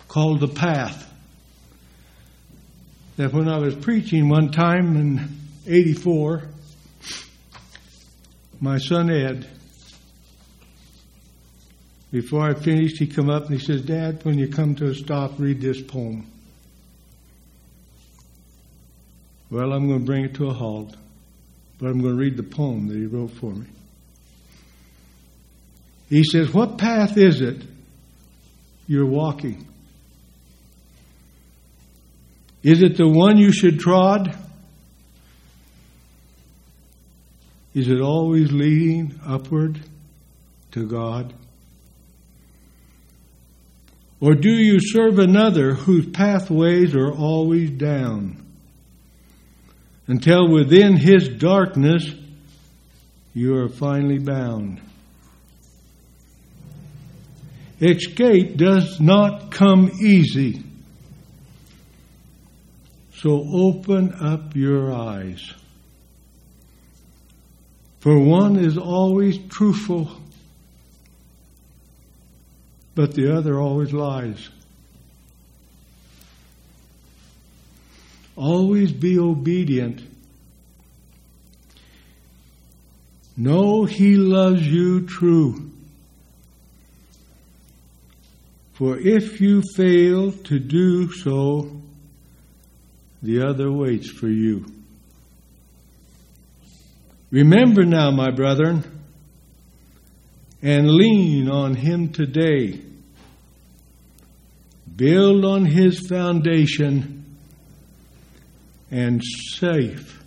called The Path. That when I was preaching one time in 84, my son Ed, before I finished, he come up and he says, "Dad, when you come to a stop, read this poem." Well, I'm going to bring it to a halt, but I'm going to read the poem that he wrote for me. He says, "What path is it you're walking? Is it the one you should trod? Is it always leading upward to God? Or do you serve another whose pathways are always down, until within his darkness you are finally bound? Escape does not come easy, so open up your eyes. For one is always truthful, but the other always lies. Always be obedient. Know he loves you true. For if you fail to do so, the other waits for you. Remember now, my brethren, and lean on him today. Build on his foundation, and safe